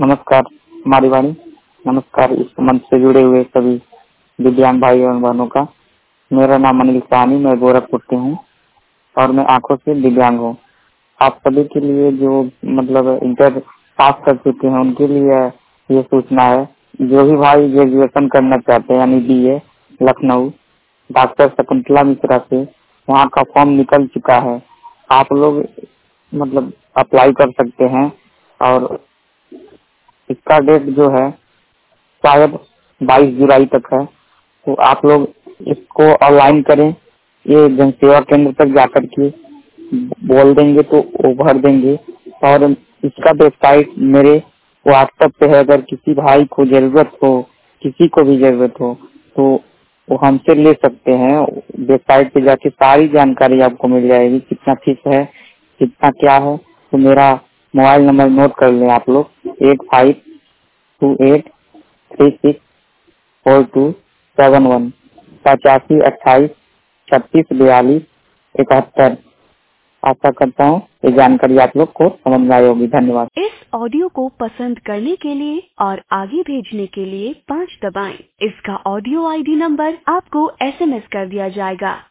नमस्कार हमारी वाणी। नमस्कार इस मंच से जुड़े हुए सभी दिव्यांग भाई और बहनों का। मेरा नाम अनिल साहनी, मैं गोरखपुर से हूँ और मैं आंखों से दिव्यांग हूँ। आप सभी के लिए जो इंटर पास कर चुके हैं उनके लिए ये सूचना है। जो भी भाई ग्रेजुएशन करना चाहते हैं यानी BA लखनऊ डॉक्टर शकुंतला मिश्रा से, वहाँ का फॉर्म निकल चुका है। आप लोग अप्लाई कर सकते हैं और इसका डेट जो है शायद 22 जुलाई तक है। तो आप लोग इसको ऑनलाइन करें। ये जनसेवा केंद्र तक जाकर के बोल देंगे तो वो भर देंगे। और इसका वेबसाइट मेरे व्हाट्सएप पे है। अगर किसी भाई को जरूरत हो, किसी को भी जरूरत हो तो वो हमसे ले सकते हैं। वेबसाइट पे जाके सारी जानकारी आपको मिल जाएगी, कितना फीस है, कितना क्या है। तो मेरा मोबाइल नंबर नोट कर लें आप लोग, 8528364271, 8528364271। आशा करता हूँ ये जानकारी आप लोग को समझ में आई होगी। धन्यवाद। इस ऑडियो को पसंद करने के लिए और आगे भेजने के लिए 5 दबाएं। इसका ऑडियो ID नंबर आपको SMS कर दिया जाएगा।